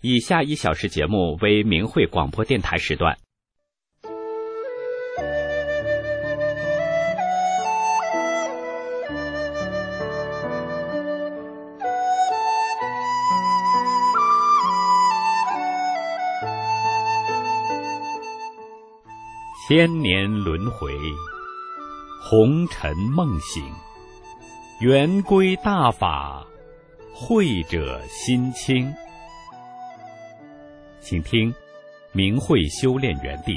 以下1小时节目为明慧广播电台时段。千年轮回，红尘梦醒，圆归大法，慧者心清。请听明慧修炼园地。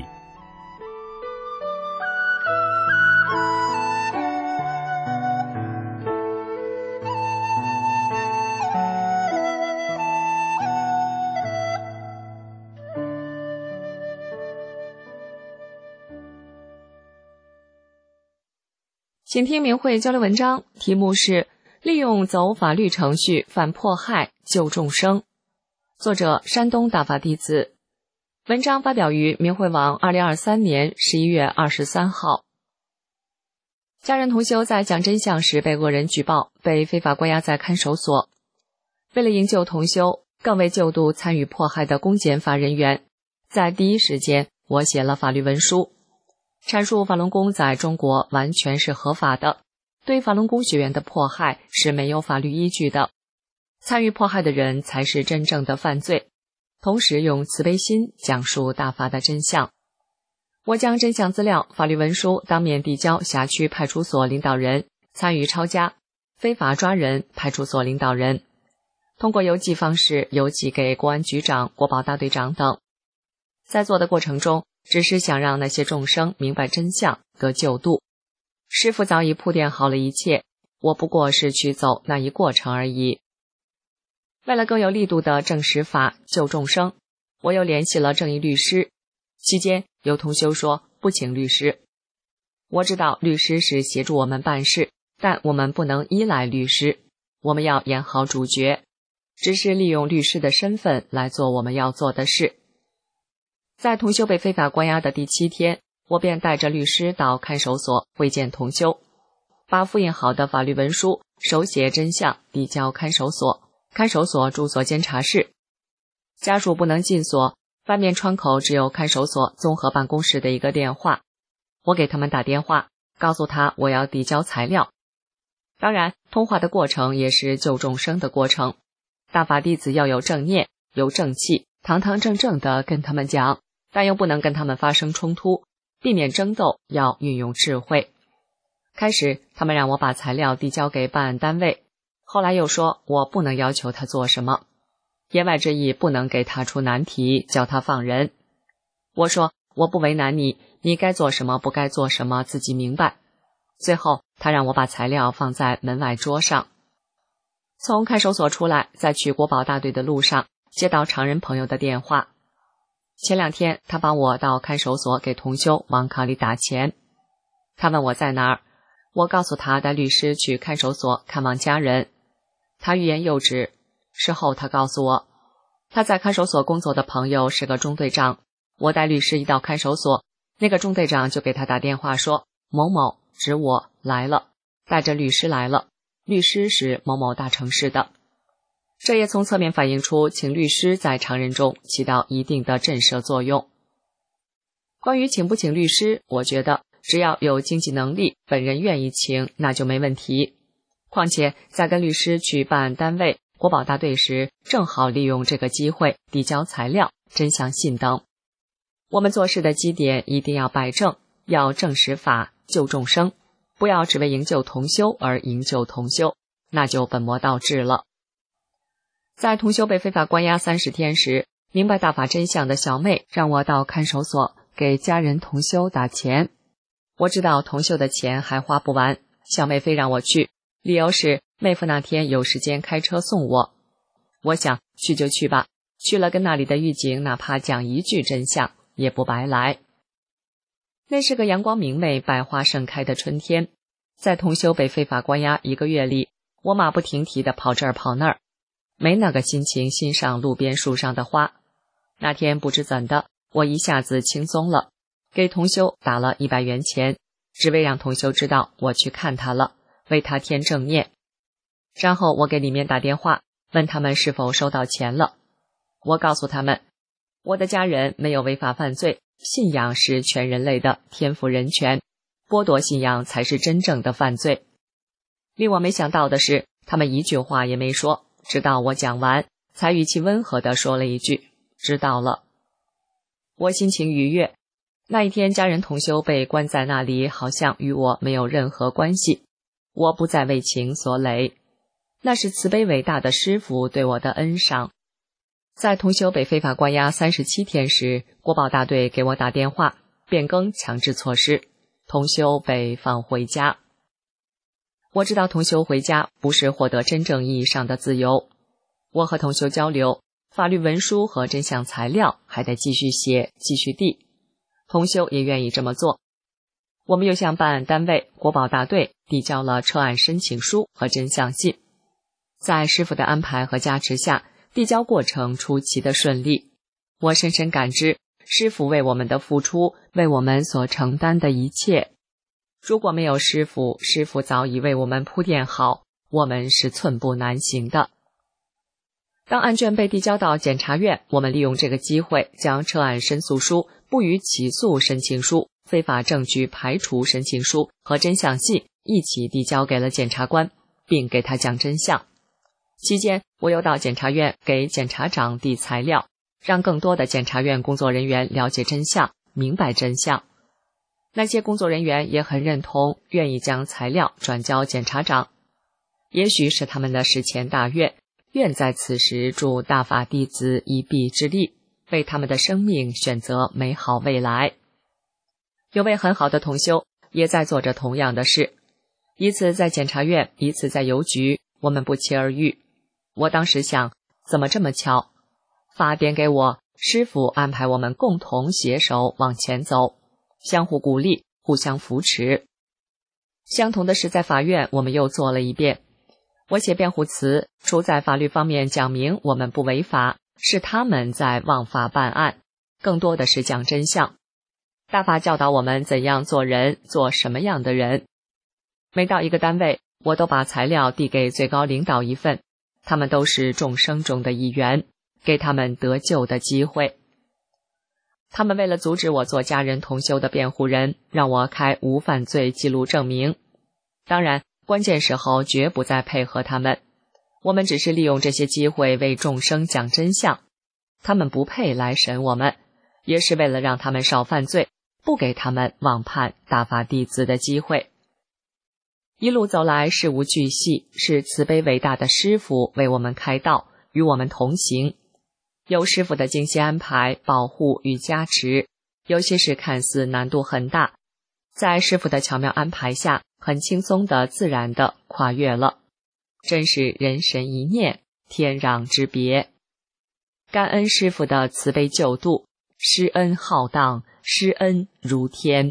请听明慧交流文章，题目是利用走法律程序反迫害救众生，作者山东大法弟子。文章发表于明慧网2023年11月23号。家人同修在讲真相时被恶人举报，被非法关押在看守所。为了营救同修，更为救度参与迫害的公检法人员，在第一时间我写了法律文书，阐述法轮功在中国完全是合法的，对法轮功学员的迫害是没有法律依据的，参与迫害的人才是真正的犯罪，同时用慈悲心讲述大法的真相。我将真相资料、法律文书当面递交辖区派出所领导人、参与抄家、非法抓人派出所领导人，通过邮寄方式邮寄给公安局长、国保大队长等。在做的过程中，只是想让那些众生明白真相，得救度。师父早已铺垫好了一切，我不过是去走那一过程而已。为了更有力度的正实法救众生，我又联系了正义律师。期间有同修说不请律师。我知道律师是协助我们办事，但我们不能依赖律师，我们要演好主角，只是利用律师的身份来做我们要做的事。在同修被非法关押的第7天，我便带着律师到看守所会见同修，把复印好的法律文书手写真相递交看守所，看守所住所监察室。家属不能进所，外面窗口只有看守所综合办公室的一个电话，我给他们打电话，告诉他我要递交材料。当然，通话的过程也是救众生的过程，大法弟子要有正念，有正气，堂堂正正地跟他们讲，但又不能跟他们发生冲突，避免争斗，要运用智慧。开始他们让我把材料递交给办案单位，后来又说我不能要求他做什么，言外之意不能给他出难题，叫他放人。我说我不为难你，你该做什么不该做什么自己明白。最后他让我把材料放在门外桌上。从看守所出来，在去国保大队的路上接到常人朋友的电话，前2天他帮我到看守所给同修往卡里打钱。他问我在哪儿，我告诉他带律师去看守所看望家人。他欲言又止，事后他告诉我，他在看守所工作的朋友是个中队长，我带律师一到看守所，那个中队长就给他打电话说某某指我来了，带着律师来了，律师是某某大城市的。这也从侧面反映出请律师在常人中起到一定的震慑作用。关于请不请律师，我觉得只要有经济能力，本人愿意请，那就没问题。况且在跟律师去办案单位、国保大队时，正好利用这个机会递交材料、真相信等。我们做事的基点一定要摆正，要正实法救众生，不要只为营救同修而营救同修，那就本末倒置了。在同修被非法关押30天时，明白大法真相的小妹让我到看守所给家人同修打钱。我知道同修的钱还花不完，小妹非让我去，理由是妹夫那天有时间开车送我。我想去就去吧，去了跟那里的狱警哪怕讲一句真相也不白来。那是个阳光明媚、百花盛开的春天，在同修被非法关押1个月里，我马不停蹄地跑这儿跑那儿，没那个心情欣赏路边树上的花。那天不知怎的，我一下子轻松了，给同修打了100元钱，只为让同修知道我去看他了，为他添正念。然后我给里面打电话，问他们是否收到钱了。 我告诉他们，我的家人没有违法犯罪，信仰是全人类的天赋人权，剥夺信仰才是真正的犯罪。令我没想到的是，他们一句话也没说，直到我讲完，才语气温和地说了一句：知道了。我心情愉悦，那一天家人同修被关在那里，好像与我没有任何关系，我不再为情所累，那是慈悲伟大的师父对我的恩赏。在同修被非法关押37天时，国保大队给我打电话，变更强制措施，同修被放回家。我知道同修回家不是获得真正意义上的自由，我和同修交流，法律文书和真相材料还得继续写，继续递，同修也愿意这么做。我们又向办案单位国保大队递交了撤案申请书和真相信。在师父的安排和加持下，递交过程出奇的顺利。我深深感知师父为我们的付出，为我们所承担的一切。如果没有师父，师父早已为我们铺垫好，我们是寸步难行的。当案卷被递交到检察院，我们利用这个机会，将撤案申诉书、不予起诉申请书、非法证据排除申请书和真相信一起递交给了检察官，并给他讲真相。期间，我又到检察院给检察长递材料，让更多的检察院工作人员了解真相，明白真相。那些工作人员也很认同，愿意将材料转交检察长。也许是他们的史前大愿，愿在此时助大法弟子一臂之力，为他们的生命选择美好未来。有位很好的同修也在做着同样的事，一次在检察院，一次在邮局，我们不期而遇。我当时想，怎么这么巧？法典给我，师父安排我们共同携手往前走，相互鼓励，互相扶持。相同的事在法院我们又做了一遍。我写辩护词，除在法律方面讲明我们不违法，是他们在枉法办案，更多的是讲真相。大法教导我们怎样做人，做什么样的人。每到一个单位，我都把材料递给最高领导一份，他们都是众生中的一员，给他们得救的机会。他们为了阻止我做家人同修的辩护人，让我开无犯罪记录证明。当然，关键时候绝不再配合他们，我们只是利用这些机会为众生讲真相。他们不配来审我们，也是为了让他们少犯罪，不给他们妄判大法弟子的机会。一路走来，事无巨细，是慈悲伟大的师父为我们开道，与我们同行。有师父的精心安排、保护与加持，有些事看似难度很大，在师父的巧妙安排下，很轻松的、自然的跨越了。真是人神一念，天壤之别。感恩师父的慈悲救度，施恩浩荡，施恩如天。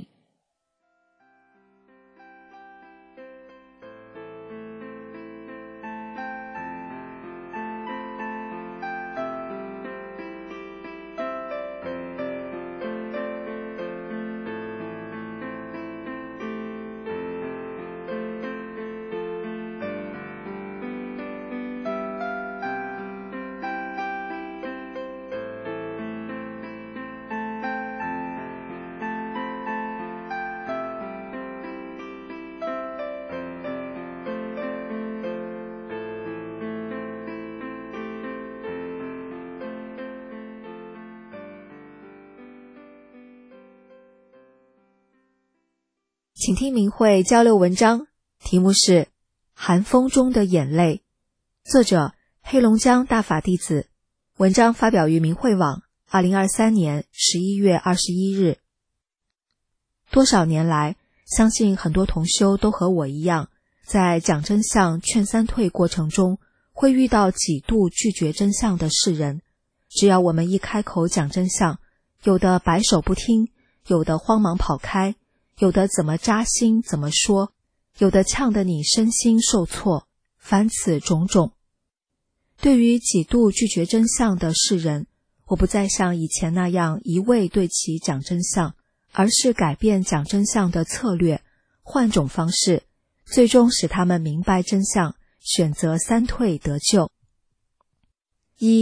请听明慧交流文章，题目是《寒风中的眼泪》，作者黑龙江大法弟子，文章发表于明慧网2023年11月21日。多少年来，相信很多同修都和我一样，在讲真相劝三退过程中，会遇到几度拒绝真相的世人。只要我们一开口讲真相，有的摆手不听，有的慌忙跑开，有的怎么扎心怎么说，有的呛得你身心受挫，凡此种种。对于几度拒绝真相的世人，我不再像以前那样一味对其讲真相，而是改变讲真相的策略，换种方式，最终使他们明白真相，选择三退得救。一，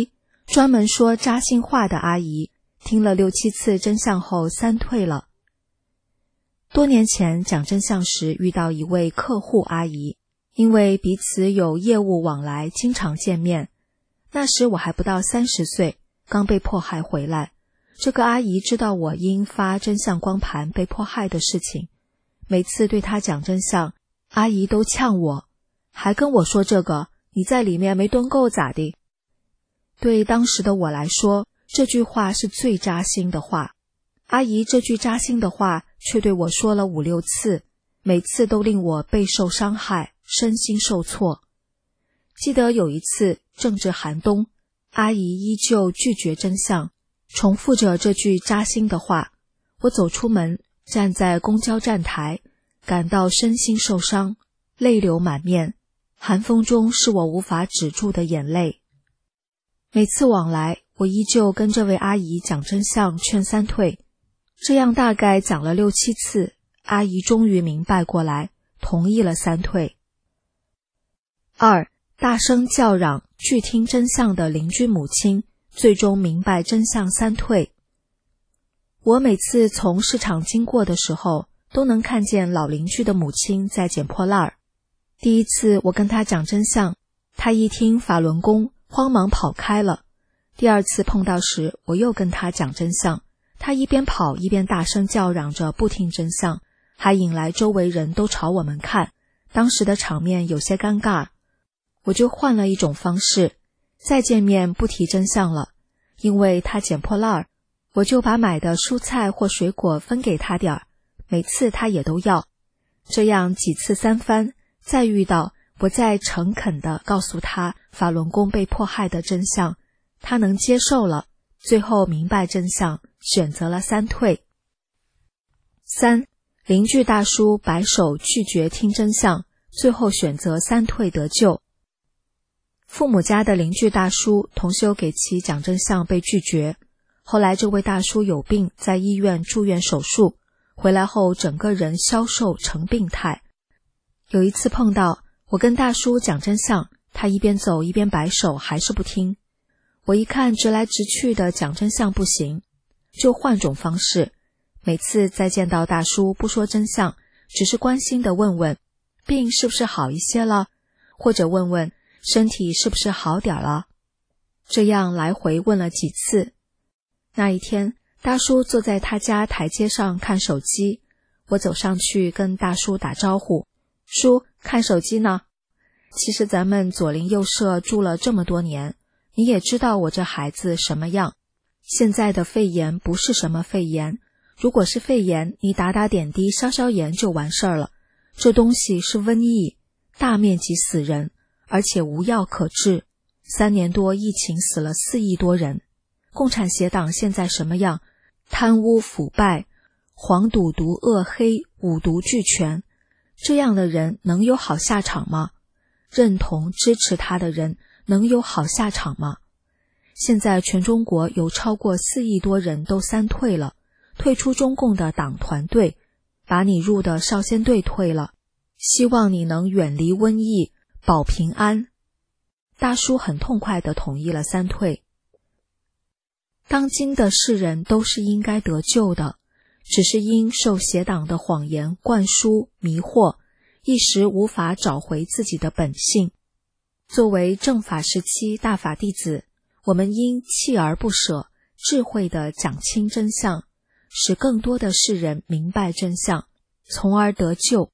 专门说扎心话的阿姨，听了6、7次真相后3退了。多年前讲真相时遇到一位客户阿姨，因为彼此有业务往来，经常见面。那时我还不到30岁，刚被迫害回来。这个阿姨知道我因发真相光盘被迫害的事情，每次对她讲真相，阿姨都呛我，还跟我说这个，你在里面没蹲够咋的？对当时的我来说，这句话是最扎心的话。阿姨这句扎心的话却对我说了5、6次，每次都令我备受伤害，身心受挫。记得有一次正值寒冬，阿姨依旧拒绝真相，重复着这句扎心的话。我走出门，站在公交站台，感到身心受伤，泪流满面，寒风中是我无法止住的眼泪。每次往来，我依旧跟这位阿姨讲真相，劝3退。这样大概讲了6、7次，阿姨终于明白过来，同意了3退。2. 大声叫嚷拒听真相的邻居母亲，最终明白真相3退。我每次从市场经过的时候，都能看见老邻居的母亲在捡破烂儿。第一次我跟她讲真相，她一听法轮功，慌忙跑开了。第2次碰到时，我又跟她讲真相，她一边跑一边大声叫嚷着不听真相，还引来周围人都朝我们看，当时的场面有些尴尬。我就换了一种方式，再见面不提真相了，因为她捡破烂儿，我就把买的蔬菜或水果分给她点儿，每次她也都要。这样几次3番，再遇到，我再诚恳地告诉她法轮功被迫害的真相，她能接受了，最后明白真相，选择了3退。3. 邻居大叔摆手拒绝听真相，最后选择3退得救。父母家的邻居大叔同修给其讲真相被拒绝，后来这位大叔有病，在医院住院手术，回来后整个人消瘦成病态。有一次碰到，我跟大叔讲真相，他一边走一边摆手，还是不听。我一看直来直去的讲真相不行，就换种方式，每次再见到大叔不说真相，只是关心的问问病是不是好一些了，或者问问身体是不是好点了。这样来回问了几次。那一天，大叔坐在他家台阶上看手机，我走上去跟大叔打招呼，叔，看手机呢？其实咱们左邻右舍住了这么多年，你也知道我这孩子什么样。现在的肺炎不是什么肺炎，如果是肺炎，你打打点滴消消炎就完事儿了。这东西是瘟疫，大面积死人，而且无药可治。3年多疫情死了4亿多人。共产协党现在什么样？贪污腐败，黄赌毒恶黑，五毒俱全。这样的人能有好下场吗？认同支持他的人能有好下场吗？现在全中国有超过4亿多人都3退了，退出中共的党团队，把你入的少先队退了，希望你能远离瘟疫，保平安。大叔很痛快地同意了3退。当今的世人都是应该得救的，只是因受邪党的谎言灌输迷惑，一时无法找回自己的本性。作为正法时期大法弟子，我们应锲而不舍，智慧地讲清真相，使更多的世人明白真相，从而得救。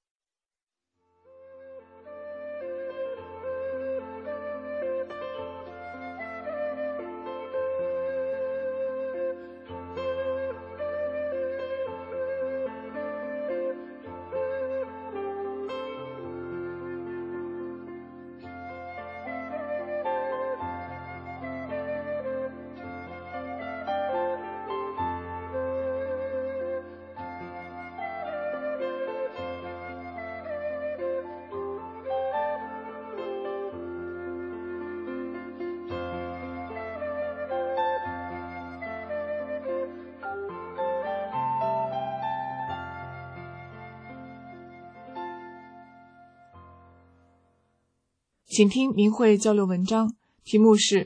请听明慧交流文章，题目是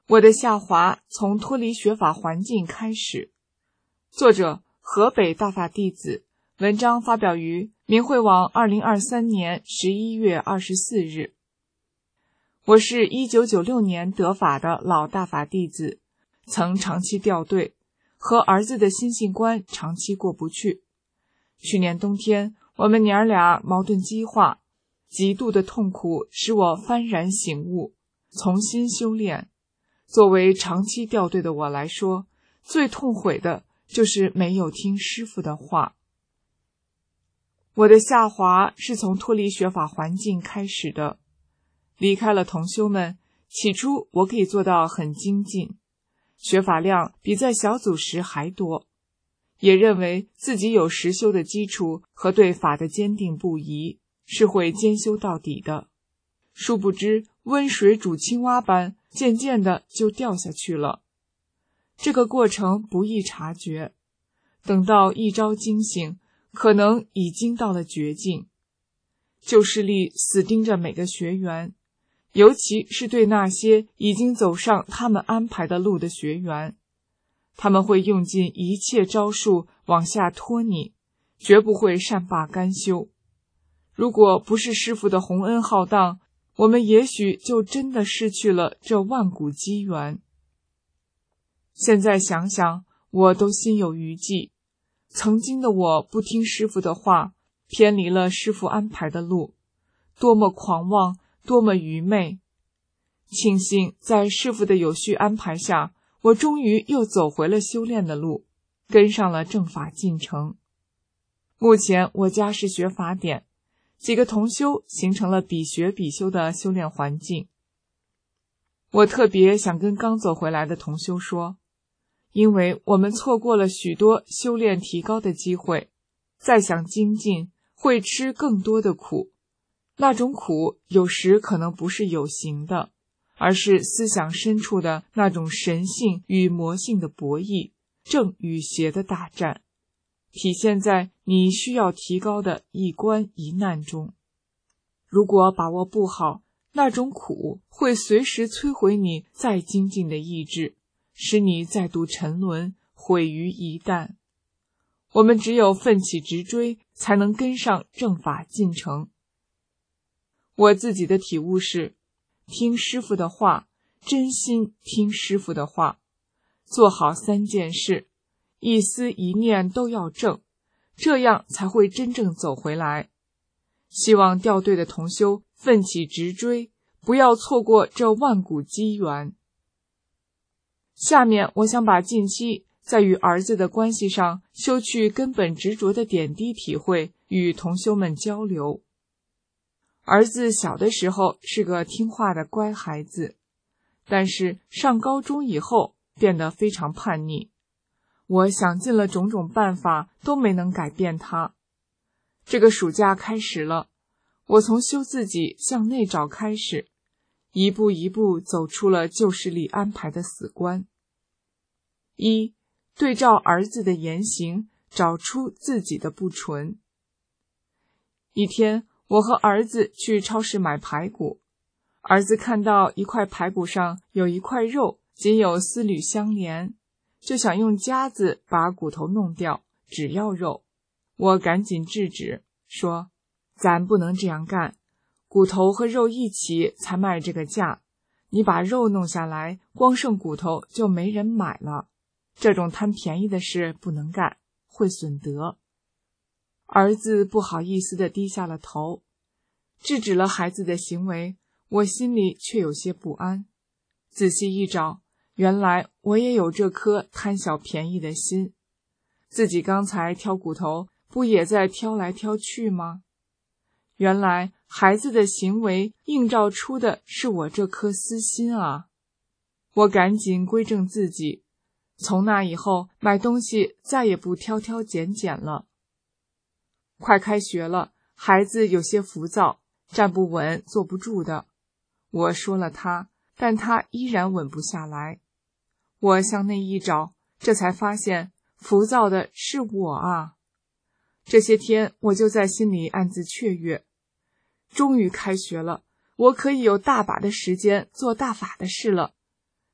我的下滑从脱离学法环境开始。作者河北大法弟子，文章发表于明慧网2023年11月24日。我是1996年得法的老大法弟子，曾长期掉队，和儿子的心性观长期过不去。去年冬天，我们娘俩矛盾激化，极度的痛苦使我幡然醒悟，重新修炼。作为长期掉队的我来说，最痛悔的就是没有听师父的话。我的下滑是从脱离学法环境开始的。离开了同修们，起初我可以做到很精进，学法量比在小组时还多，也认为自己有实修的基础和对法的坚定不移，是会兼修到底的。殊不知温水煮青蛙般，渐渐的就掉下去了。这个过程不易察觉，等到一朝惊醒，可能已经到了绝境。旧势力死盯着每个学员，尤其是对那些已经走上他们安排的路的学员，他们会用尽一切招数往下拖你，绝不会善罢甘休。如果不是师父的洪恩浩荡，我们也许就真的失去了这万古机缘。现在想想，我都心有余悸。曾经的我不听师父的话，偏离了师父安排的路，多么狂妄，多么愚昧。庆幸在师父的有序安排下，我终于又走回了修炼的路，跟上了正法进程。目前我家是学法典，几个同修形成了比学比修的修炼环境。我特别想跟刚走回来的同修说，因为我们错过了许多修炼提高的机会，再想精进会吃更多的苦，那种苦有时可能不是有形的，而是思想深处的那种神性与魔性的博弈，正与邪的大战，体现在你需要提高的一关一难中。如果把握不好，那种苦会随时摧毁你再精进的意志，使你再度沉沦，毁于一旦。我们只有奋起直追，才能跟上正法进程。我自己的体悟是，听师父的话，真心听师父的话，做好3件事，一思一念都要正，这样才会真正走回来。希望掉队的同修奋起直追，不要错过这万古机缘。下面我想把近期在与儿子的关系上修去根本执着的点滴体会与同修们交流。儿子小的时候是个听话的乖孩子，但是上高中以后变得非常叛逆。我想尽了种种办法都没能改变他。这个暑假开始了，我从修自己向内找开始，一步一步走出了旧势力安排的死关。1. 对照儿子的言行，找出自己的不纯。一天，我和儿子去超市买排骨，儿子看到一块排骨上有一块肉，仅有丝缕相连，就想用夹子把骨头弄掉，只要肉。我赶紧制止，说，咱不能这样干，骨头和肉一起才卖这个价，你把肉弄下来，光剩骨头就没人买了，这种贪便宜的事不能干，会损德。儿子不好意思地低下了头。制止了孩子的行为，我心里却有些不安。仔细一找，原来我也有这颗贪小便宜的心。自己刚才挑骨头，不也在挑来挑去吗？原来孩子的行为映照出的是我这颗私心啊！我赶紧归正自己，从那以后买东西再也不挑挑拣拣了。快开学了，孩子有些浮躁，站不稳，坐不住的。我说了他，但他依然稳不下来。我向内一找，这才发现浮躁的是我啊！这些天我就在心里暗自雀跃，终于开学了，我可以有大把的时间做大法的事了。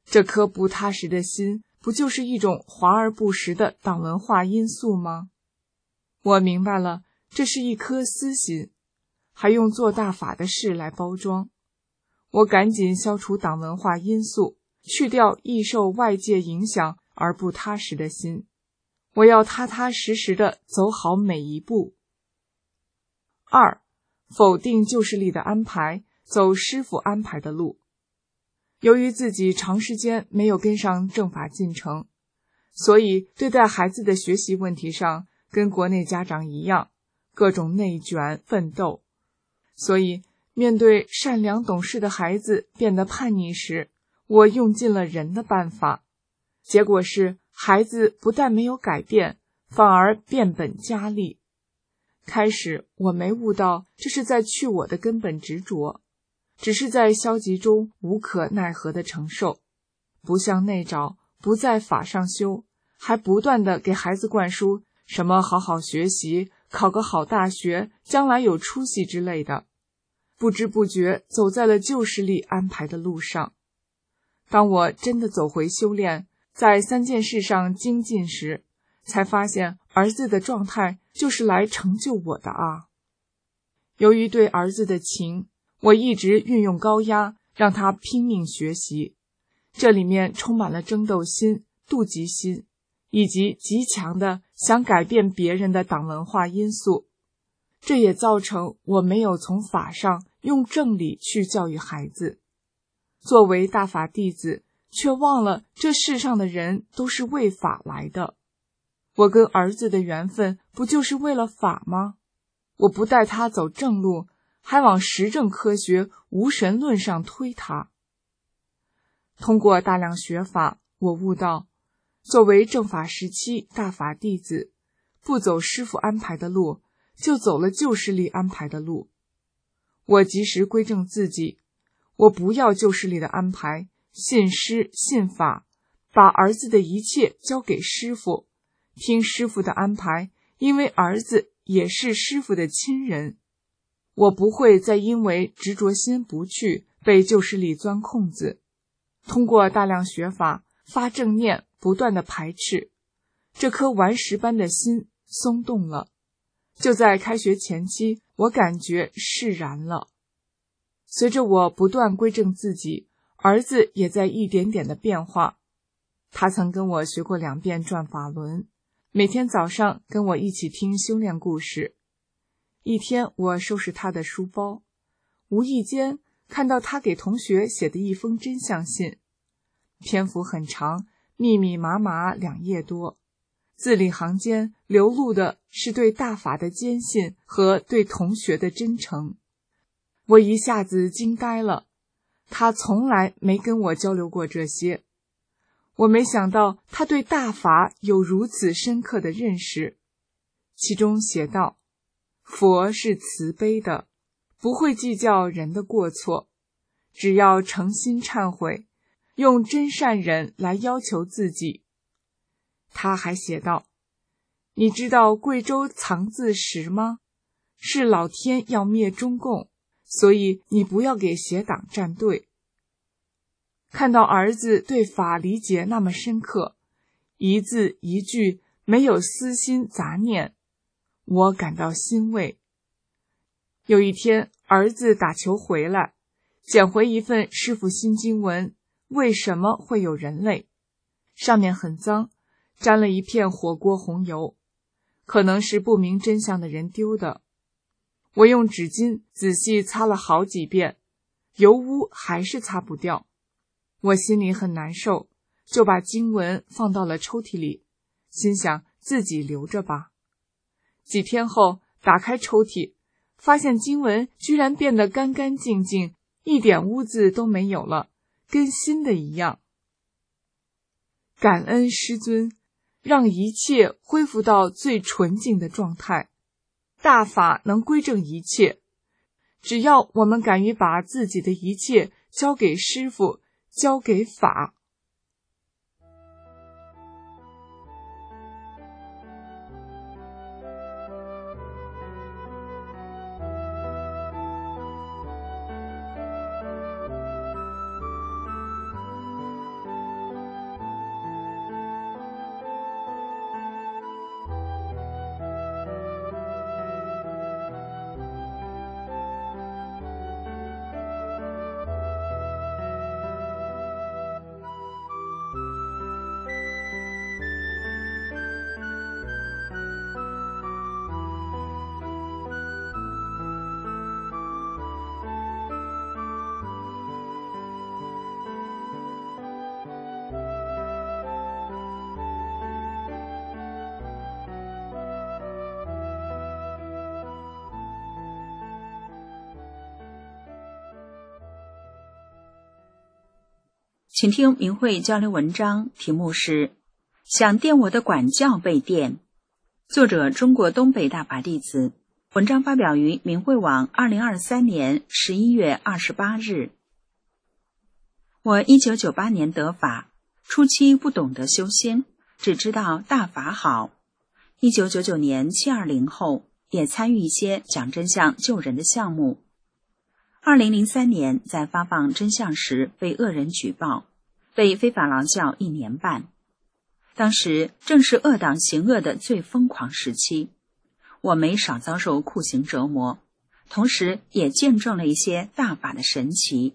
这颗不踏实的心，不就是一种华而不实的党文化因素吗？我明白了，这是一颗私心，还用做大法的事来包装。我赶紧消除党文化因素，去掉易受外界影响而不踏实的心。我要踏踏实实地走好每一步。2. 否定旧势力的安排，走师父安排的路。由于自己长时间没有跟上正法进程，所以对待孩子的学习问题上，跟国内家长一样，各种内卷奋斗。所以面对善良懂事的孩子变得叛逆时，我用尽了人的办法，结果是孩子不但没有改变，反而变本加厉。开始我没悟到这是在去我的根本执着，只是在消极中无可奈何的承受，不向内找，不在法上修，还不断地给孩子灌输什么好好学习，考个好大学，将来有出息之类的，不知不觉走在了旧势力安排的路上。当我真的走回修炼，在3件事上精进时，才发现儿子的状态就是来成就我的啊。由于对儿子的情，我一直运用高压，让他拼命学习，这里面充满了争斗心、妒忌心，以及极强的想改变别人的党文化因素。这也造成我没有从法上用正理去教育孩子。作为大法弟子，却忘了这世上的人都是为法来的。我跟儿子的缘分不就是为了法吗？我不带他走正路，还往实证科学、无神论上推他。通过大量学法，我悟到，作为正法时期大法弟子，不走师父安排的路，就走了旧势力安排的路。我及时归正自己，我不要旧势力的安排，信师信法，把儿子的一切交给师父，听师父的安排，因为儿子也是师父的亲人。我不会再因为执着心不去，被旧势力钻空子。通过大量学法，发正念，不断的排斥，这颗顽石般的心松动了。就在开学前期，我感觉释然了。随着我不断归正自己，儿子也在一点点的变化。他曾跟我学过2遍转法轮，每天早上跟我一起听修炼故事。一天我收拾他的书包，无意间看到他给同学写的一封真相信，篇幅很长，密密麻麻2页多，字里行间流露的是对大法的坚信和对同学的真诚。我一下子惊呆了，他从来没跟我交流过这些。我没想到他对大法有如此深刻的认识。其中写道，佛是慈悲的，不会计较人的过错，只要诚心忏悔，用真善忍来要求自己。他还写道，你知道贵州藏字石吗？是老天要灭中共，所以你不要给邪党站队。看到儿子对法理解那么深刻，一字一句没有私心杂念，我感到欣慰。有一天，儿子打球回来，捡回一份师父新经文，为什么会有人类？上面很脏，沾了一片火锅红油，可能是不明真相的人丢的。我用纸巾仔细擦了好几遍，油污还是擦不掉。我心里很难受，就把经文放到了抽屉里，心想自己留着吧。几天后，打开抽屉，发现经文居然变得干干净净，一点污渍都没有了，跟新的一样。感恩师尊，让一切恢复到最纯净的状态。大法能归正一切，只要我们敢于把自己的一切交给师父，交给法。 请听明慧交流文章，题目是想电我的管教被电，作者中国东北大法弟子，文章发表于明慧网2023年11月28日。我1998年得法，初期不懂得修心，只知道大法好。1999年720后，也参与一些讲真相救人的项目。2003年在发放真相时被恶人举报，被非法劳教1年半。当时正是恶党行恶的最疯狂时期，我没少遭受酷刑折磨，同时也见证了一些大法的神奇。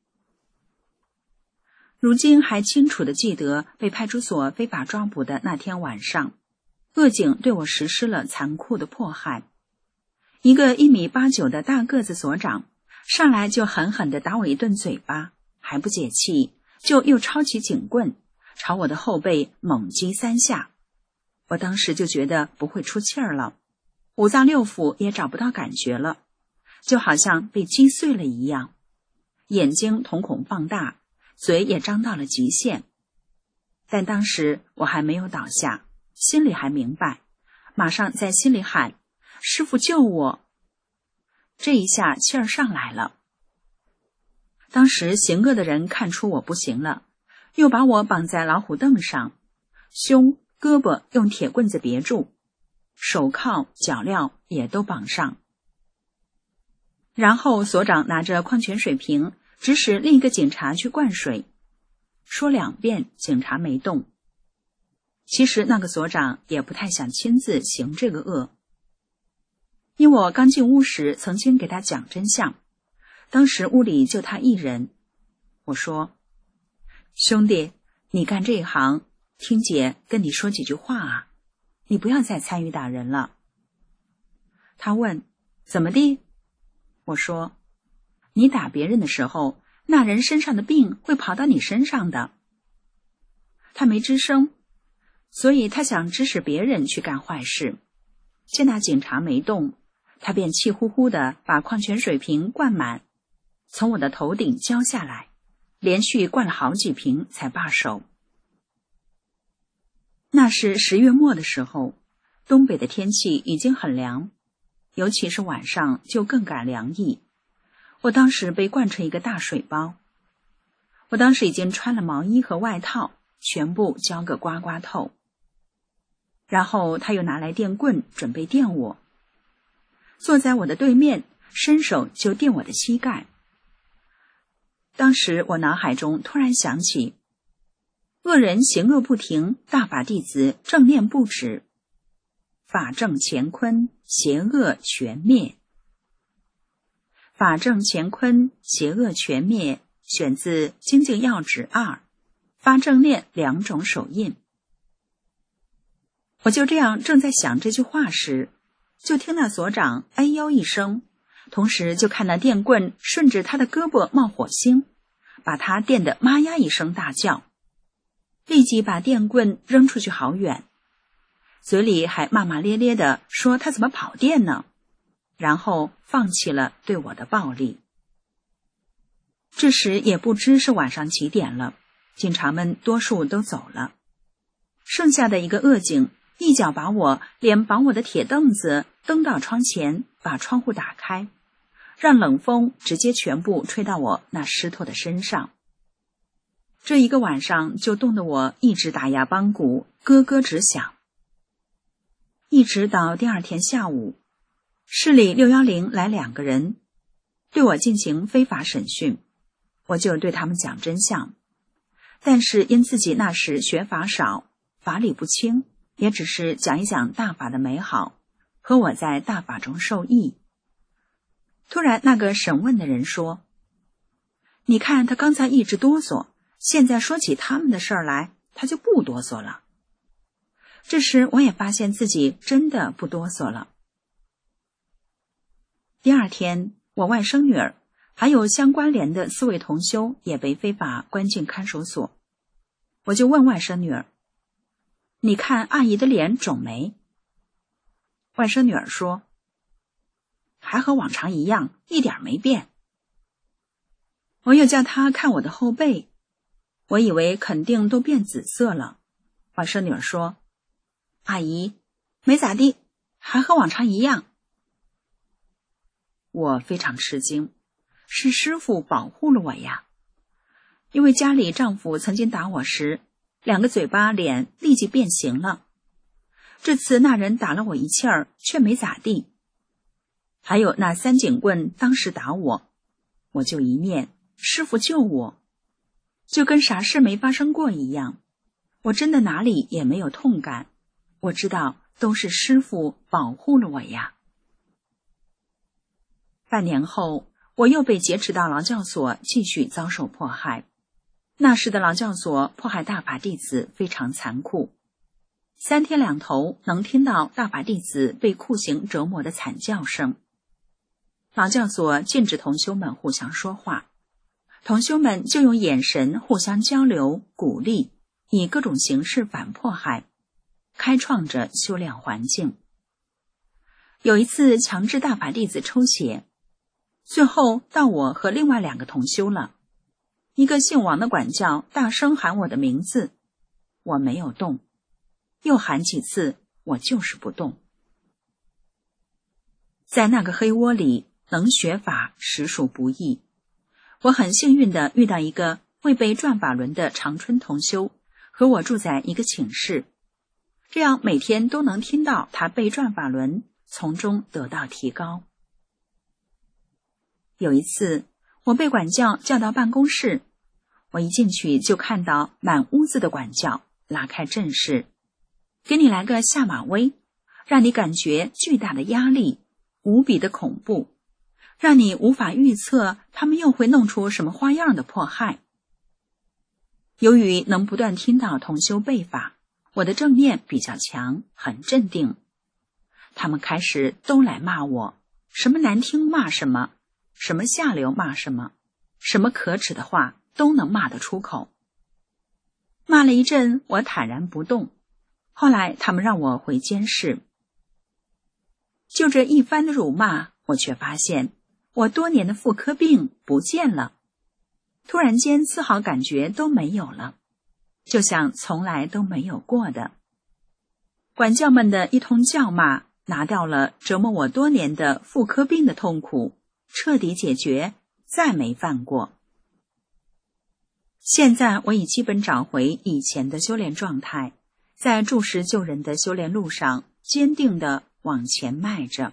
如今还清楚地记得被派出所非法抓捕的那天晚上，恶警对我实施了残酷的迫害。一个1.89米的大个子所长上来就狠狠地打我一顿嘴巴，还不解气，就又抄起警棍朝我的后背猛击3下。我当时就觉得不会出气儿了，五脏六腑也找不到感觉了，就好像被击碎了一样，眼睛瞳孔放大，嘴也张到了极限。但当时我还没有倒下，心里还明白，马上在心里喊：师父救我！这一下气儿上来了。当时行恶的人看出我不行了，又把我绑在老虎凳上，胸、胳膊用铁棍子别住，手铐、脚镣也都绑上。然后所长拿着矿泉水瓶指使另一个警察去灌水，说2遍，警察没动。其实那个所长也不太想亲自行这个恶，因我刚进屋时曾经给他讲真相，当时屋里就他一人。我说：兄弟，你干这一行，听姐跟你说几句话啊，你不要再参与打人了。他问：怎么的？我说：你打别人的时候，那人身上的病会跑到你身上的。他没吱声，所以他想指使别人去干坏事。见那警察没动，他便气呼呼地把矿泉水瓶灌满，从我的头顶浇下来，连续灌了好几瓶才罢手。那是10月末的时候，东北的天气已经很凉，尤其是晚上就更感凉意。我当时被灌成一个大水包，我当时已经穿了毛衣和外套，全部浇个刮刮透。然后他又拿来电棍准备电我，坐在我的对面，伸手就电我的膝盖。当时我脑海中突然想起，恶人行恶不停，大法弟子正念不止，法正乾坤，邪恶全灭。法正乾坤，邪恶全灭，选自《精进要旨2》，发正念2种手印。我就这样正在想这句话时，就听那所长哎呦一声，同时就看那电棍顺着他的胳膊冒火星，把他电得妈呀一声大叫，立即把电棍扔出去好远，嘴里还骂骂咧咧地说他怎么跑电呢，然后放弃了对我的暴力。这时也不知是晚上几点了，警察们多数都走了，剩下的一个恶警一脚把我连绑我的铁凳子蹬到窗前，把窗户打开，让冷风直接全部吹到我那湿透的身上。这一个晚上就冻得我一直打牙帮骨，咯咯直响。一直到第2天下午，市里610来2个人，对我进行非法审讯，我就对他们讲真相。但是因自己那时学法少，法理不清，也只是讲一讲大法的美好，和我在大法中受益。突然那个审问的人说：你看他刚才一直哆嗦，现在说起他们的事儿来，他就不哆嗦了。这时我也发现自己真的不哆嗦了。第2天，我外甥女儿还有相关联的4位同修也被非法关进看守所。我就问外甥女儿：你看阿姨的脸肿没？外甥女儿说：还和往常一样，一点没变。我又叫她看我的后背， 我以为肯定都变紫色了。外甥女儿说：“阿姨，没咋地，还和往常一样。”我非常吃惊，是师傅保护了我呀。因为家里丈夫曾经打我时，2个嘴巴脸立即变形了。这次那人打了我一气儿，却没咋地。还有那3警棍当时打我，我就一念师傅救我，就跟啥事没发生过一样。我真的哪里也没有痛感，我知道都是师傅保护了我呀。半年后，我又被劫持到劳教所，继续遭受迫害。那时的劳教所迫害大法弟子非常残酷，3天2头能听到大法弟子被酷刑折磨的惨叫声。劳教所禁止同修们互相说话，同修们就用眼神互相交流、鼓励，以各种形式反迫害，开创着修炼环境。有一次强制大法弟子抽血，最后到我和另外2个同修了。一个姓王的管教大声喊我的名字，我没有动，又喊几次，我就是不动。在那个黑窝里，能学法实属不易。我很幸运地遇到一个会背转法轮的长春同修，和我住在一个寝室，这样每天都能听到他背转法轮，从中得到提高。有一次，我被管教叫到办公室，我一进去就看到满屋子的管教，拉开阵势，给你来个下马威，让你感觉巨大的压力，无比的恐怖，让你无法预测他们又会弄出什么花样的迫害。由于能不断听到同修背法，我的正念比较强，很镇定。他们开始都来骂我，什么难听骂什么，什么下流骂什么，什么可耻的话都能骂得出口。骂了一阵，我坦然不动。后来他们让我回监室，就这一番的辱骂，我却发现我多年的妇科病不见了，突然间丝毫感觉都没有了，就像从来都没有过的。管教们的一通叫骂，拿掉了折磨我多年的妇科病的痛苦，彻底解决，再没犯过。现在我已基本找回以前的修炼状态，在助世救人的修炼路上坚定地往前迈着。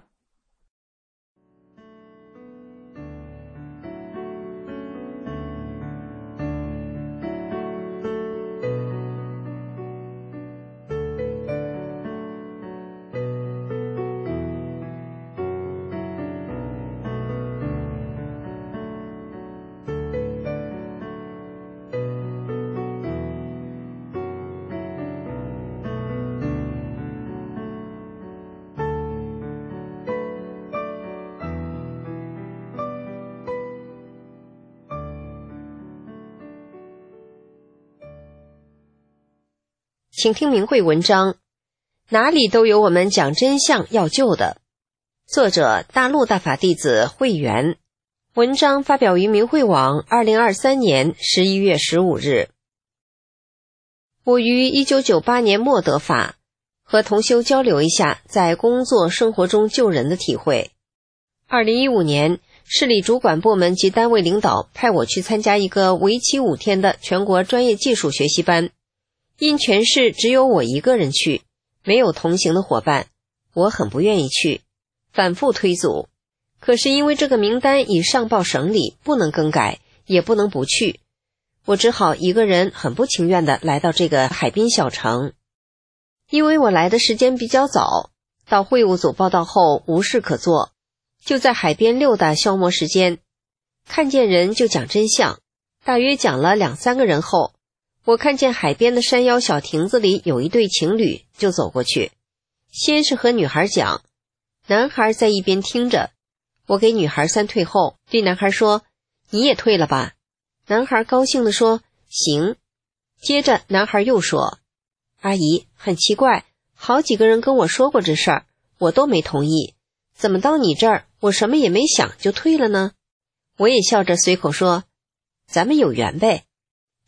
请听明慧文章，哪里都有我们讲真相要救的。作者大陆大法弟子慧圆，文章发表于明慧网2023年11月15日。我于1998年末得法，和同修交流一下在工作生活中救人的体会。2015年，市里主管部门及单位领导派我去参加一个为期5天的全国专业技术学习班。因全市只有我一个人去，没有同行的伙伴，我很不愿意去，反复推阻。可是因为这个名单已上报省里，不能更改，也不能不去，我只好一个人很不情愿地来到这个海滨小城。因为我来的时间比较早，到会务组报到后无事可做，就在海边溜达消磨时间，看见人就讲真相。大约讲了2-3个人后，我看见海边的山腰小亭子里有一对情侣，就走过去。先是和女孩讲，男孩在一边听着。我给女孩3退后，对男孩说：“你也退了吧。”男孩高兴地说：“行。”接着男孩又说：“阿姨，很奇怪，好几个人跟我说过这事儿，我都没同意，怎么到你这儿，我什么也没想就退了呢？”我也笑着随口说：“咱们有缘呗。”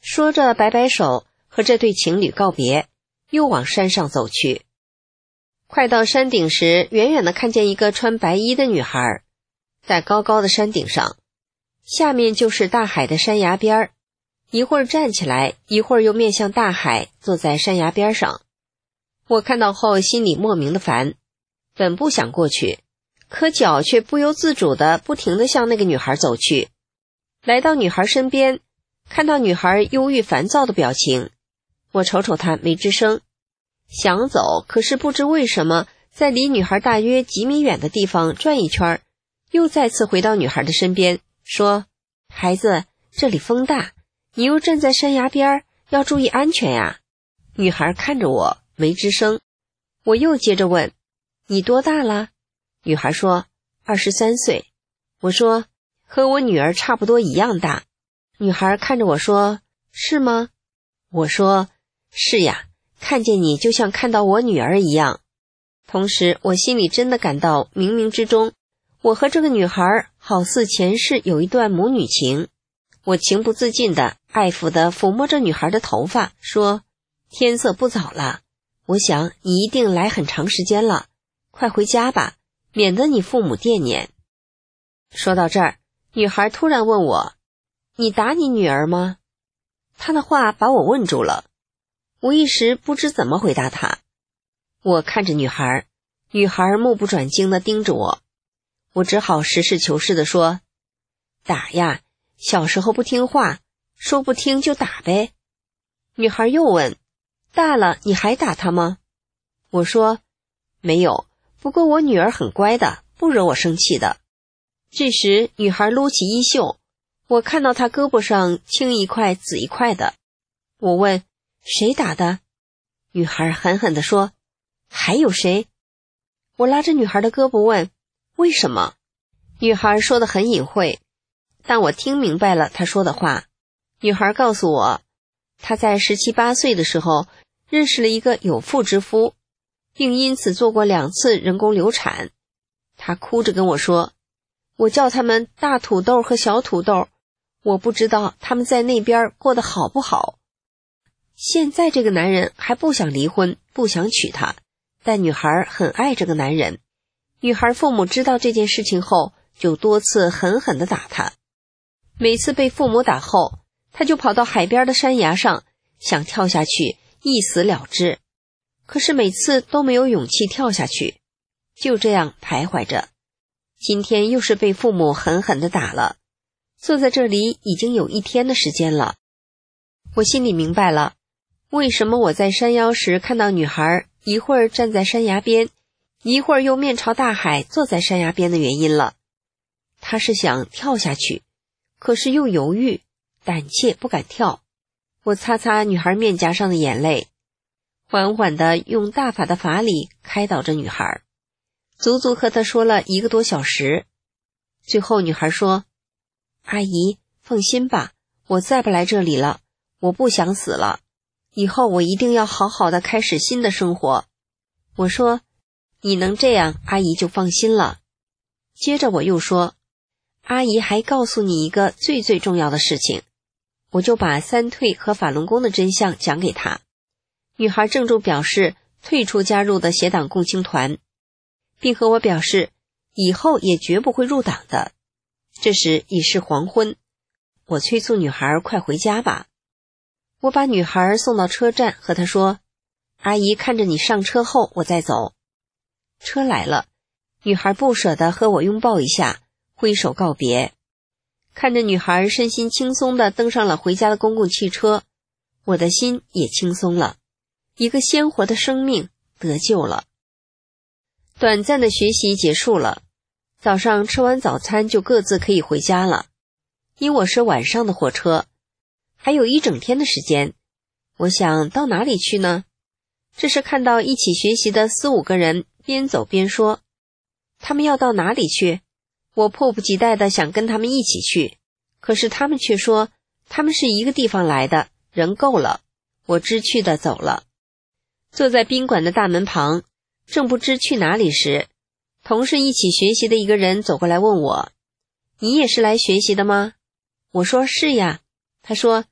说着摆摆手，和这对情侣告别，又往山上走去。快到山顶时，远远地看见一个穿白衣的女孩，在高高的山顶上，下面就是大海的山崖边，一会儿站起来，一会儿又面向大海，坐在山崖边上。我看到后心里莫名的烦，本不想过去，可脚却不由自主地不停地向那个女孩走去。来到女孩身边，看到女孩忧郁烦躁的表情，我瞅瞅她没吱声，想走，可是不知为什么在离女孩大约几米远的地方转一圈，又再次回到女孩的身边，说：孩子，这里风大，你又站在山崖边，要注意安全呀。女孩看着我没吱声，我又接着问：你多大了？女孩说23岁。我说和我女儿差不多一样大。女孩看着我说：是吗？我说是呀，看见你就像看到我女儿一样。同时我心里真的感到冥冥之中，我和这个女孩好似前世有一段母女情。我情不自禁地爱抚地抚摸着女孩的头发，说：天色不早了，我想你一定来很长时间了，快回家吧，免得你父母惦念。说到这儿，女孩突然问我：你打你女儿吗？她的话把我问住了，我一时不知怎么回答她。我看着女孩，女孩目不转睛地盯着我，我只好实事求是地说：打呀，小时候不听话，说不听就打呗。女孩又问：大了你还打她吗？我说没有，不过我女儿很乖的，不惹我生气的。这时女孩撸起衣袖，我看到她胳膊上青一块紫一块的。我问：谁打的？女孩狠狠地说：还有谁？我拉着女孩的胳膊问：为什么？女孩说得很隐晦，但我听明白了她说的话。女孩告诉我，她在17、18岁的时候认识了一个有妇之夫，并因此做过2次人工流产。她哭着跟我说，我叫他们大土豆和小土豆，我不知道他们在那边过得好不好。现在这个男人还不想离婚，不想娶她，但女孩很爱这个男人。女孩父母知道这件事情后，就多次狠狠地打她。每次被父母打后，她就跑到海边的山崖上，想跳下去一死了之，可是每次都没有勇气跳下去，就这样徘徊着。今天又是被父母狠狠地打了，坐在这里已经有1天的时间了。我心里明白了，为什么我在山腰时看到女孩一会儿站在山崖边，一会儿又面朝大海坐在山崖边的原因了。她是想跳下去，可是又犹豫，胆怯不敢跳。我擦擦女孩面颊上的眼泪，缓缓地用大法的法理开导着女孩，足足和她说了1个多小时。最后女孩说：阿姨，放心吧，我再不来这里了，我不想死了，以后我一定要好好的开始新的生活。我说：你能这样，阿姨就放心了。接着我又说：阿姨还告诉你一个最重要的事情。我就把3退和法轮功的真相讲给她。女孩郑重表示退出加入的协党共青团，并和我表示以后也绝不会入党的。这时已是黄昏，我催促女孩快回家吧。我把女孩送到车站，和她说：阿姨看着你上车后我再走。车来了，女孩不舍得和我拥抱一下，挥手告别。看着女孩身心轻松地登上了回家的公共汽车，我的心也轻松了，一个鲜活的生命得救了。短暂的学习结束了，早上吃完早餐就各自可以回家了。因我是晚上的火车，还有1整天的时间，我想到哪里去呢？这时看到一起学习的4、5个人边走边说，他们要到哪里去？我迫不及待地想跟他们一起去，可是他们却说他们是一个地方来的，人够了。我知趣地走了。坐在宾馆的大门旁，正不知去哪里时，同是一起学习的一个人走过来问我：你也是来学习的吗？我说是呀。他说：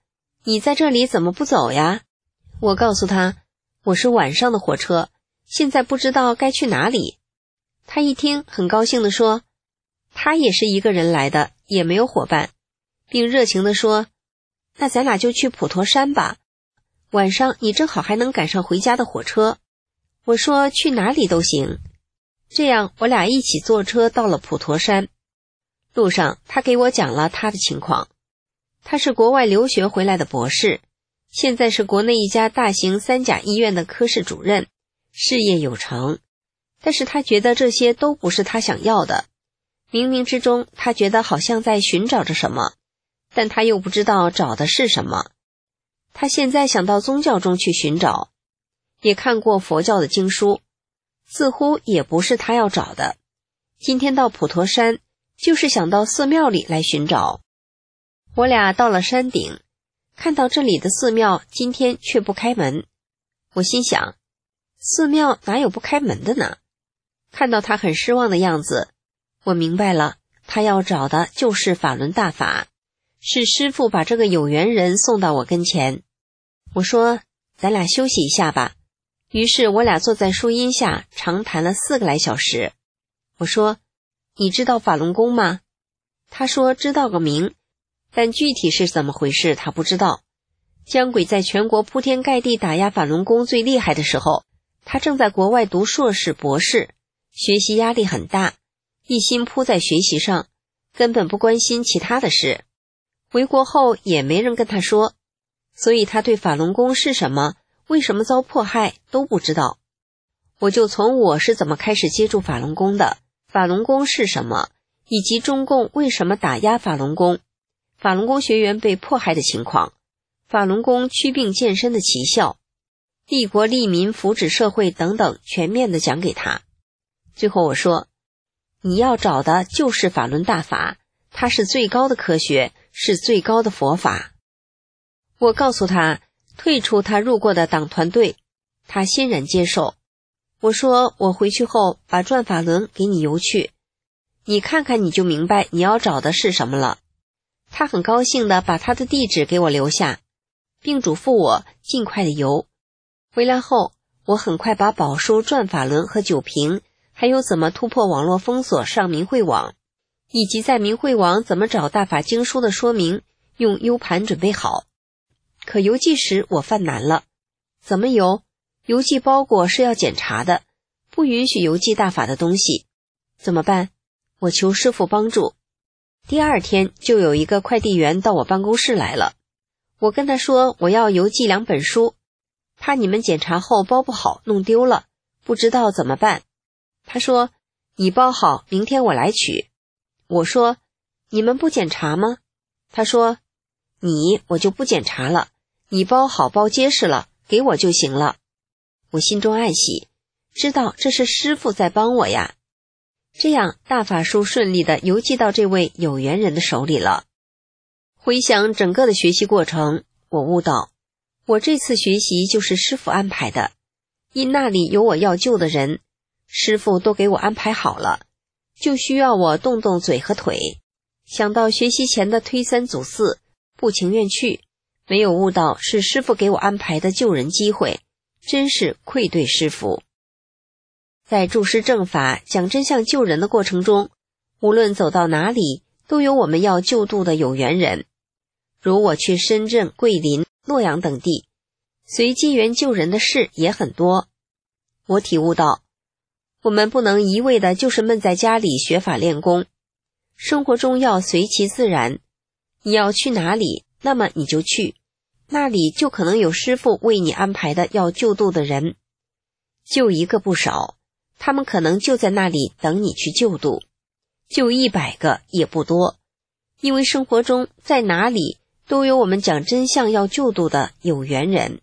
你在这里怎么不走呀？我告诉他，我是晚上的火车，现在不知道该去哪里。他一听很高兴地说，他也是一个人来的，也没有伙伴，并热情地说，那咱俩就去普陀山吧，晚上你正好还能赶上回家的火车。我说去哪里都行。这样我俩一起坐车到了普陀山。路上他给我讲了他的情况，他是国外留学回来的博士，现在是国内一家大型3甲医院的科室主任，事业有成。但是他觉得这些都不是他想要的，冥冥之中他觉得好像在寻找着什么，但他又不知道找的是什么。他现在想到宗教中去寻找，也看过佛教的经书，似乎也不是他要找的。今天到普陀山，就是想到寺庙里来寻找。我俩到了山顶，看到这里的寺庙今天却不开门。我心想，寺庙哪有不开门的呢？看到他很失望的样子，我明白了，他要找的就是法轮大法，是师父把这个有缘人送到我跟前。我说，咱俩休息一下吧。于是我俩坐在树荫下长谈了4个来小时。我说，你知道法轮功吗？他说知道个名，但具体是怎么回事他不知道。姜轨在全国铺天盖地打压法轮功最厉害的时候，他正在国外读硕士博士，学习压力很大，一心扑在学习上，根本不关心其他的事。回国后也没人跟他说，所以他对法轮功是什么，为什么遭迫害都不知道。我就从我是怎么开始接触法轮功的，法轮功是什么，以及中共为什么打压法轮功，法轮功学员被迫害的情况，法轮功祛病健身的奇效，利国利民福祉社会等等，全面的讲给他。最后我说，你要找的就是法轮大法，它是最高的科学，是最高的佛法。我告诉他退出他入过的党团队，他欣然接受。我说，我回去后把转法轮给你邮去，你看看你就明白你要找的是什么了。他很高兴地把他的地址给我留下，并嘱咐我尽快的邮。回来后，我很快把宝书、转法轮和酒瓶，还有怎么突破网络封锁上明慧网，以及在明慧网怎么找大法经书的说明，用 U 盘准备好。可邮寄时我犯难了，怎么邮？邮寄包裹是要检查的，不允许邮寄大法的东西，怎么办？我求师父帮助。第2天就有一个快递员到我办公室来了，我跟他说我要邮寄2本书，怕你们检查后包不好弄丢了，不知道怎么办。他说，你包好，明天我来取。我说，你们不检查吗？他说，我就不检查了，你包好包结实了，给我就行了。我心中暗喜，知道这是师父在帮我呀。这样大法书顺利地邮寄到这位有缘人的手里了。回想整个的学习过程，我悟到，我这次学习就是师父安排的，因那里有我要救的人，师父都给我安排好了，就需要我动动嘴和腿。想到学习前的推3阻4，不情愿去，没有悟到是师父给我安排的救人机会，真是愧对师父。在注师正法、讲真相救人的过程中，无论走到哪里，都有我们要救度的有缘人。如我去深圳、桂林、洛阳等地，随机缘救人的事也很多。我体悟到，我们不能一味的就是闷在家里学法练功，生活中要随其自然。你要去哪里，那么你就去，那里就可能有师父为你安排的要救度的人，救一个不少，他们可能就在那里等你去救度，救100个也不多，因为生活中在哪里都有我们讲真相要救度的有缘人。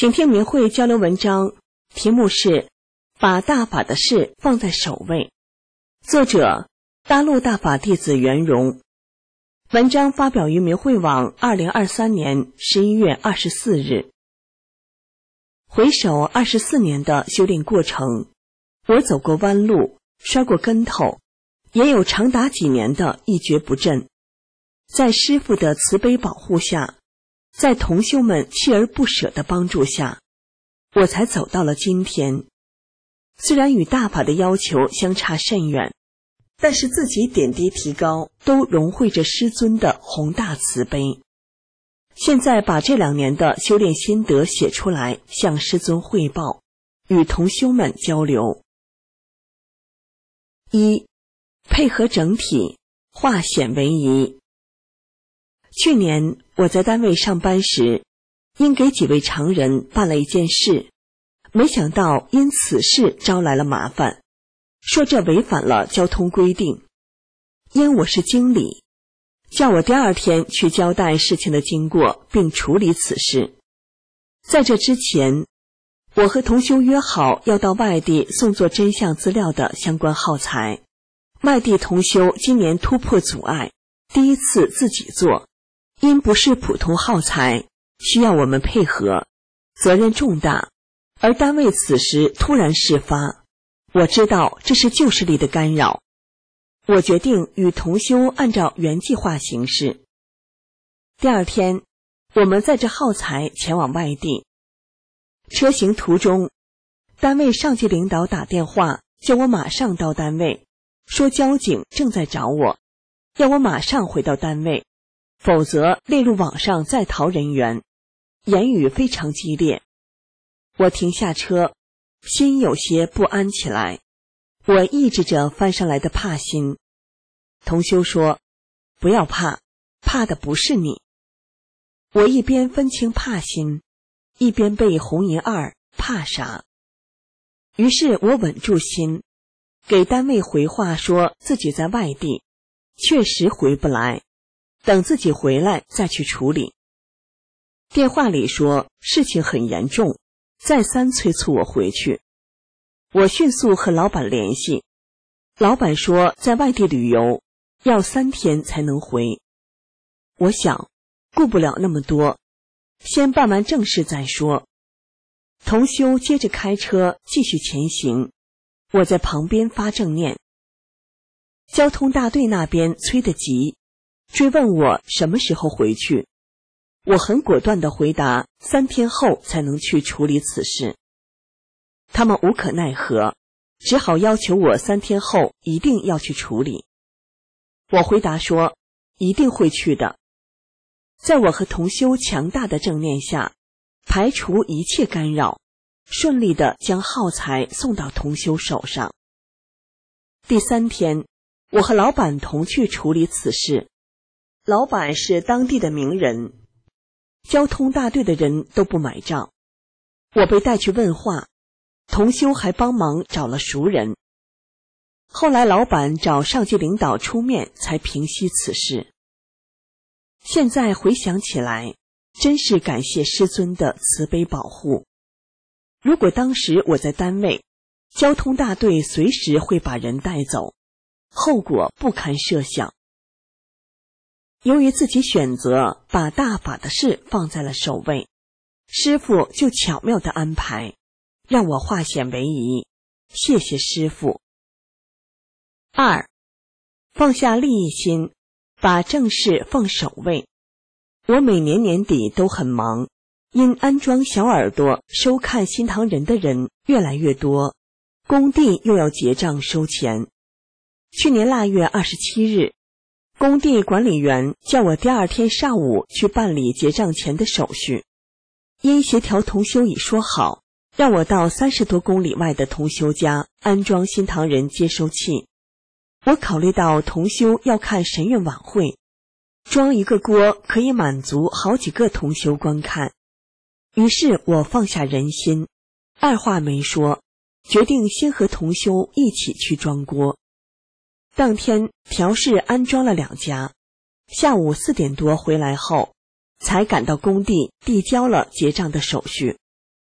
请听明慧交流文章，题目是把大法的事放在首位，作者大陆大法弟子袁荣。文章发表于明慧网2023年11月24日。回首24年的修炼过程，我走过弯路，摔过跟头，也有长达几年的一蹶不振。在师父的慈悲保护下，在同修们锲而不舍的帮助下，我才走到了今天。虽然与大法的要求相差甚远，但是自己点滴提高都融汇着师尊的宏大慈悲。现在把这2年的修炼心得写出来，向师尊汇报，与同修们交流。1. 配合整体，化险为夷。去年我在单位上班时，因给几位常人办了一件事，没想到因此事招来了麻烦，说这违反了交通规定。因我是经理，叫我第2天去交代事情的经过并处理此事。在这之前，我和同修约好要到外地送做真相资料的相关耗材。外地同修今年突破阻碍，第一次自己做，因不是普通耗材，需要我们配合，责任重大。而单位此时突然事发，我知道这是旧势力的干扰，我决定与同修按照原计划行事。第2天，我们载着耗材前往外地。车行途中，单位上级领导打电话叫我马上到单位，说交警正在找我，要我马上回到单位，否则列入网上在逃人员，言语非常激烈。我停下车，心有些不安起来，我抑制着翻上来的怕心。同修说，不要怕，怕的不是你。我一边分清怕心，一边被红银二怕啥。于是我稳住心，给单位回话说自己在外地，确实回不来，等自己回来再去处理。电话里说事情很严重，再三催促我回去。我迅速和老板联系，老板说在外地旅游，要3天才能回。我想顾不了那么多，先办完正事再说。同修接着开车继续前行，我在旁边发正念。交通大队那边催得急，追问我什么时候回去。我很果断地回答3天后才能去处理此事。他们无可奈何，只好要求我3天后一定要去处理。我回答说一定会去的。在我和同修强大的正念下，排除一切干扰，顺利地将耗材送到同修手上。第3天，我和老板同去处理此事。老板是当地的名人，交通大队的人都不买账。我被带去问话，同修还帮忙找了熟人。后来老板找上级领导出面才平息此事。现在回想起来，真是感谢师尊的慈悲保护。如果当时我在单位，交通大队随时会把人带走，后果不堪设想。由于自己选择把大法的事放在了首位，师父就巧妙地安排，让我化险为夷，谢谢师父。2. 放下利益心，把正事放首位。我每年年底都很忙，因安装小耳朵收看新唐人的人越来越多，工地又要结账收钱。去年腊月27日，工地管理员叫我第2天上午去办理结账前的手续。因协调同修已说好，让我到30多公里外的同修家安装新唐人接收器。我考虑到同修要看神韵晚会，装一个锅可以满足好几个同修观看，于是我放下人心，二话没说，决定先和同修一起去装锅。当天调试安装了2家，下午4点多回来后，才赶到工地递交了结账的手续。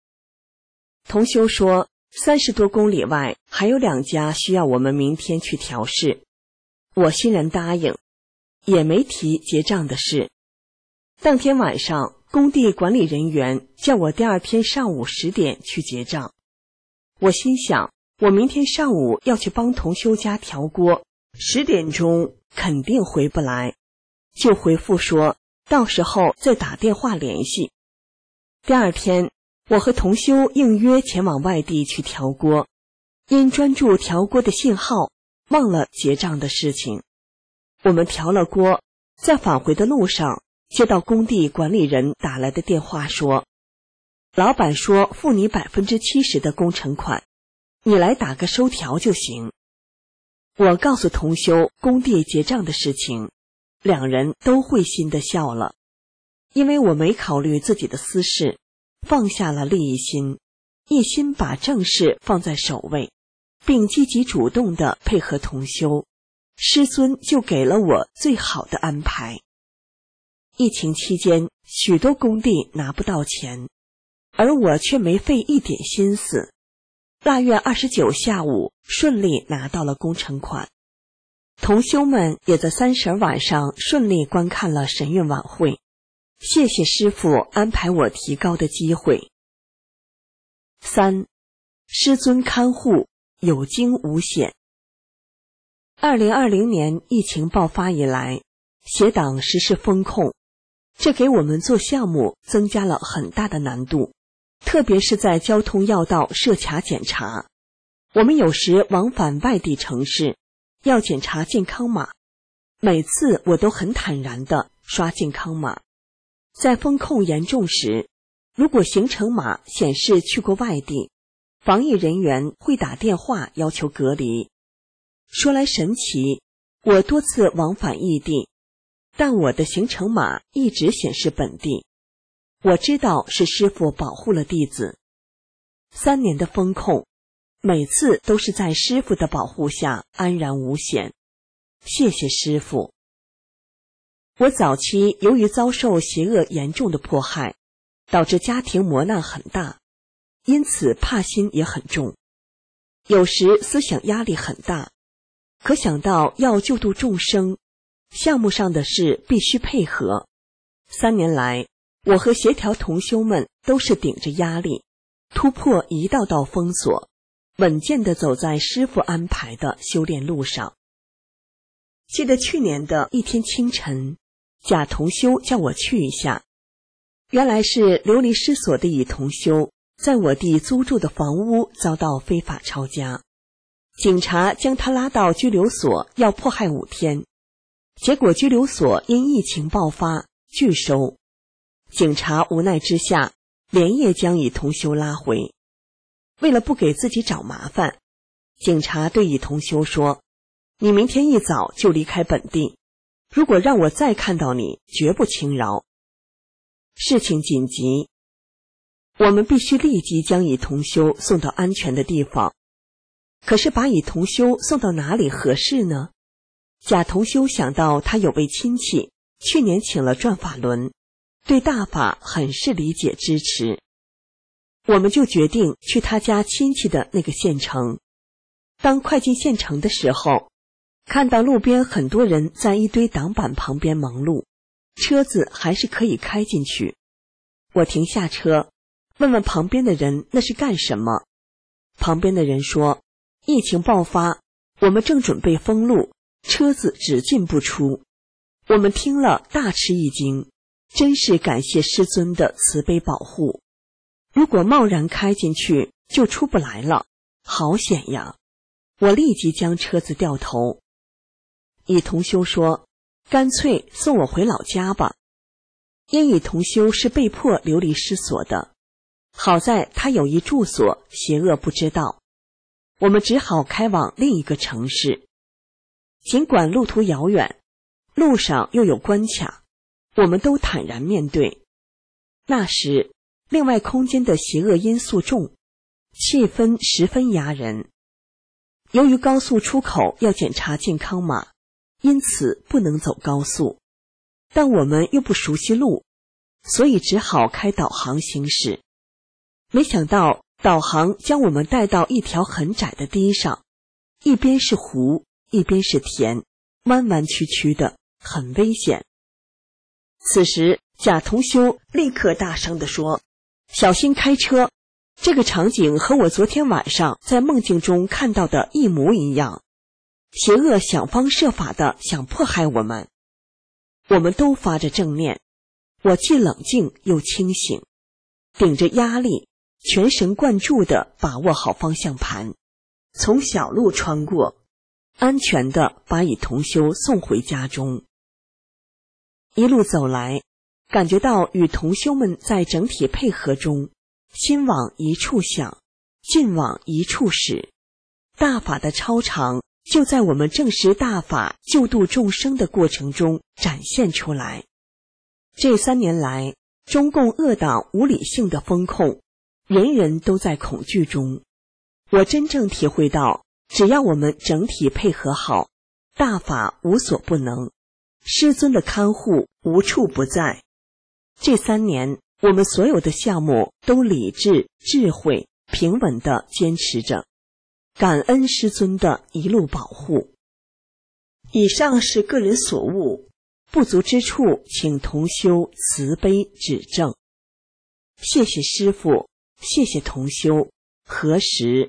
同修说30多公里外还有2家需要我们明天去调试，我欣然答应，也没提结账的事。当天晚上，工地管理人员叫我第2天上午10点去结账。我心想，我明天上午要去帮同修家调锅，10点钟肯定回不来，就回复说到时候再打电话联系。第2天，我和同修应约前往外地去调锅，因专注调锅的信号，忘了结账的事情。我们调了锅，在返回的路上接到工地管理人打来的电话说，老板说付你70%的工程款，你来打个收条就行。我告诉同修工地结账的事情，2人都会心地笑了，因为我没考虑自己的私事，放下了利益心，一心把正事放在首位，并积极主动地配合同修，师尊就给了我最好的安排。疫情期间，许多工地拿不到钱，而我却没费一点心思。腊月29下午顺利拿到了工程款，同修们也在30晚上顺利观看了神韵晚会，谢谢师父安排我提高的机会。3. 师尊看护，有惊无险。2020年疫情爆发以来，协党实施封控，这给我们做项目增加了很大的难度，特别是在交通要道设卡检查。我们有时往返外地城市，要检查健康码，每次我都很坦然地刷健康码。在封控严重时，如果行程码显示去过外地，防疫人员会打电话要求隔离。说来神奇，我多次往返异地，但我的行程码一直显示本地。我知道是师父保护了弟子。3年的封控，每次都是在师父的保护下安然无险，谢谢师父。我早期由于遭受邪恶严重的迫害，导致家庭磨难很大，因此怕心也很重，有时思想压力很大。可想到要救度众生，项目上的事必须配合。3年来，我和协调同修们都是顶着压力，突破一道道封锁，稳健地走在师父安排的修炼路上。记得去年的一天清晨，贾同修叫我去一下，原来是流离失所的乙同修在我弟租住的房屋遭到非法抄家，警察将他拉到拘留所要迫害5天，结果拘留所因疫情爆发拒收，警察无奈之下连夜将乙同修拉回。为了不给自己找麻烦，警察对乙同修说，你明天一早就离开本地，如果让我再看到你，绝不轻饶。事情紧急，我们必须立即将乙同修送到安全的地方。可是把乙同修送到哪里合适呢？贾同修想到他有位亲戚去年请了转法轮，对大法很是理解支持，我们就决定去他家亲戚的那个县城。当快进县城的时候，看到路边很多人在一堆挡板旁边忙碌，车子还是可以开进去。我停下车，问问旁边的人那是干什么。旁边的人说，疫情爆发，我们正准备封路，车子只进不出。我们听了大吃一惊，真是感谢师尊的慈悲保护。如果贸然开进去，就出不来了，好险呀！我立即将车子掉头。乙同修说，干脆送我回老家吧。因乙同修是被迫流离失所的，好在他有一住所，邪恶不知道。我们只好开往另一个城市。尽管路途遥远，路上又有关卡，我们都坦然面对。那时另外空间的邪恶因素重，气氛十分压人。由于高速出口要检查健康码，因此不能走高速，但我们又不熟悉路，所以只好开导航行驶。没想到导航将我们带到一条很窄的堤上，一边是湖，一边是田，弯弯曲曲的，很危险。此时贾同修立刻大声地说：小心开车！这个场景和我昨天晚上在梦境中看到的一模一样，邪恶想方设法的想迫害我们。我们都发着正念，我既冷静又清醒，顶着压力，全神贯注地把握好方向盘，从小路穿过，安全地把乙同修送回家中。一路走来，感觉到与同修们在整体配合中，心往一处想，劲往一处使，大法的超常就在我们证实大法救度众生的过程中展现出来。这3年来，中共恶党无理性的封控，人人都在恐惧中。我真正体会到，只要我们整体配合好，大法无所不能，师尊的看护无处不在。这3年，我们所有的项目都理智、智慧、平稳地坚持着，感恩师尊的一路保护。以上是个人所悟，不足之处请同修慈悲指正。谢谢师父，谢谢同修，何时？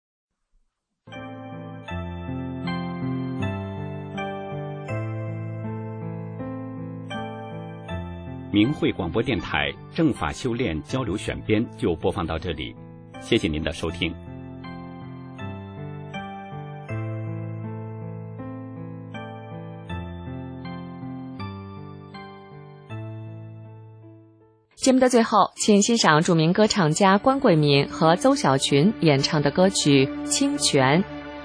明慧广播电台正法修炼交流选编就播放到这里，谢谢您的收听。 节目的最后，请欣赏著名歌唱家关桂敏和邹小群演唱的歌曲《清泉》。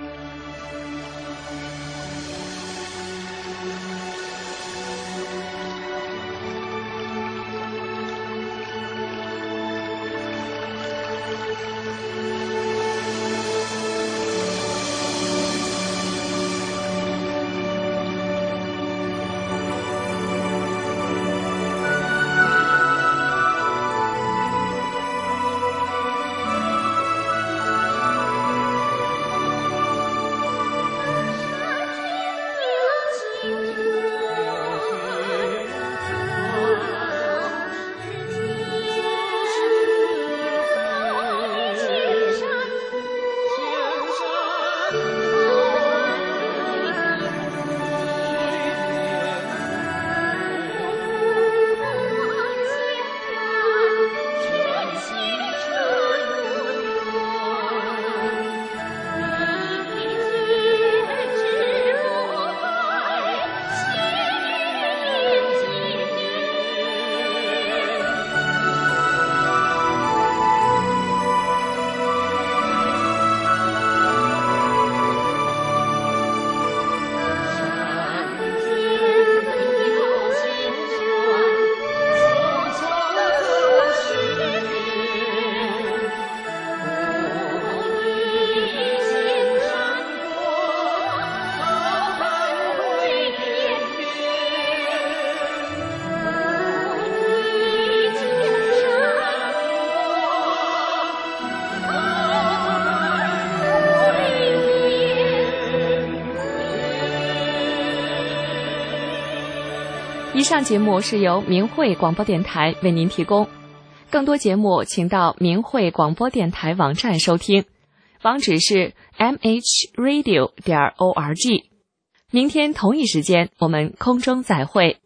以上节目是由明慧广播电台为您提供，更多节目请到明慧广播电台网站收听，网址是 mhradio.org。明天同一时间我们空中再会。